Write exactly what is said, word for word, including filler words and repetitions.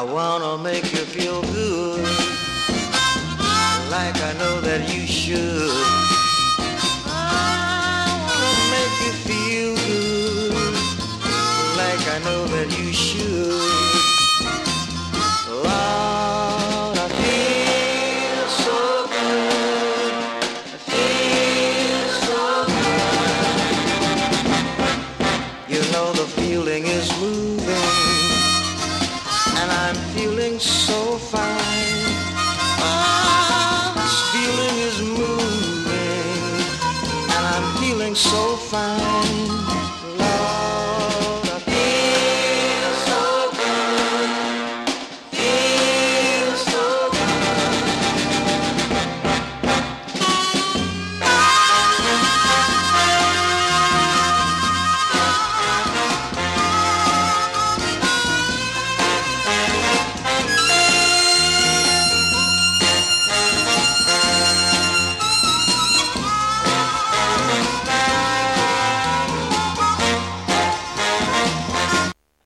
I wanna make you feel good, like I know that you should. I wanna make you feel good, like I know that you should. Lord, I feel so good, I feel so good. You know the feeling is moving, and I'm feeling so fine. Oh, this feeling is moving, and I'm feeling so fine.